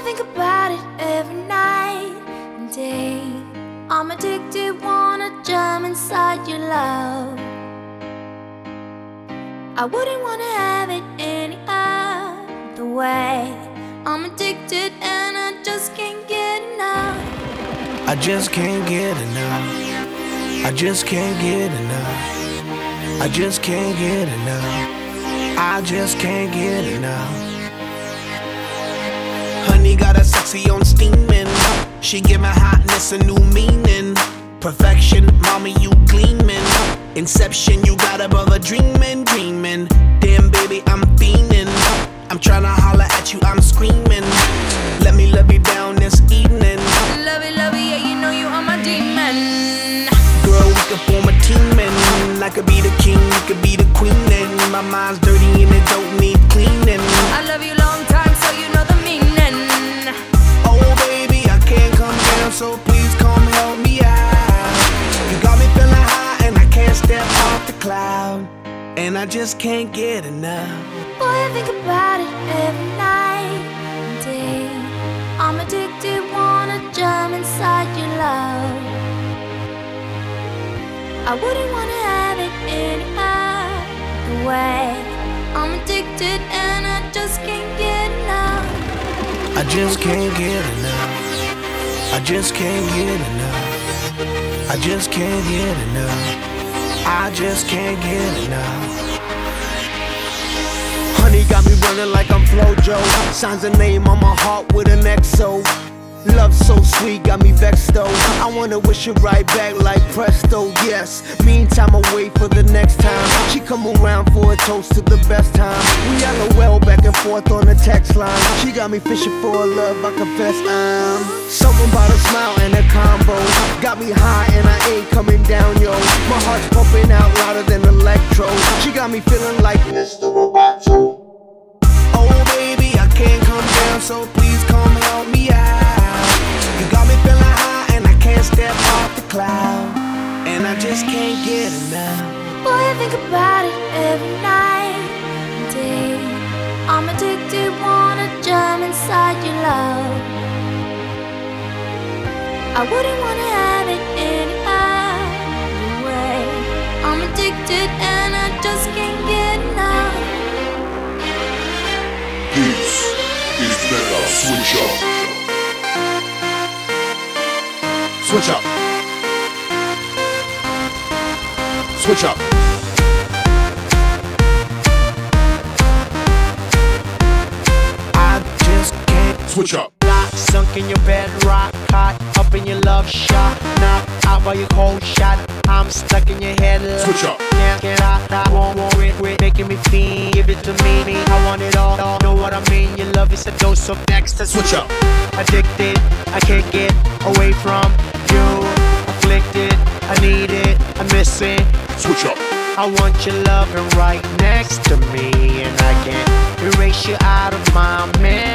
think about it every night and day. I'm addicted, wanna jump inside your love. I wouldn't wanna have it any other way. I'm addicted and I just can't get enough. I just can't get enough. I just can't get enough. I just can't get enough. I just can't get enough. Honey got a sexy on steaming. She give my hotness a new meaning. Perfection, mommy, you gleaming. Inception, you got a brother dreaming, dreaming. Damn, baby, I'm fiending. I'm tryna holler at you, I'm screaming. Let me love you down this evening. Love it, yeah, you know you are my demon. Girl, we could form a team and I could be the king, you could be the queen. And my mind's dirty and it don't need cleaning. I love you long time, so you know the meaning. Oh baby, I can't come down, so please come help me out. You got me feeling high and I can't step off the cloud. And I just can't get enough. Boy, I think about it every night and day. I'm addicted, wanna jump inside your love. I wouldn't wanna have it any other way. I'm addicted and I just can't get enough. I just can't get enough. I just can't get enough. I just can't get enough. I just can't get enough. Honey got me running like I'm Flojo. Signs a name on my heart with an XO. Love so sweet, got me vexed though. I wanna wish it right back like presto, yes. Meantime, I wait for the next time she come around for a toast to the best time. We LOL back and forth on the text line. She got me fishing for a love, I confess I'm something about a smile and a combo. Got me high and I ain't coming down, yo. My heart's pumping out louder than electro. She got me feeling like Mr. Roboto. Oh baby, I can't come down, so please come help me out. You got me feeling high and I can't step off the cloud. And I just can't get enough. Boy, I think about it every night and day. I'm addicted, wanna jump inside your love. I wouldn't wanna have it any other way. I'm addicted and I just can't get enough. This is Mega Switch Up. Switch up. Switch up. I just can't Switch up. Sunk in your bed, rock hot, up in your love shot, knocked out by your cold shot. I'm stuck in your head. Switch up. Can't get out, I won't worry, quit making me feel. Give it to me, I want it all. Know what I mean? Your love is a dose of next. Switch up. Addicted, I can't get away from you. Afflicted, I need it, I miss it. Switch up. I want your loving right next to me, and I can't erase you out of my memory.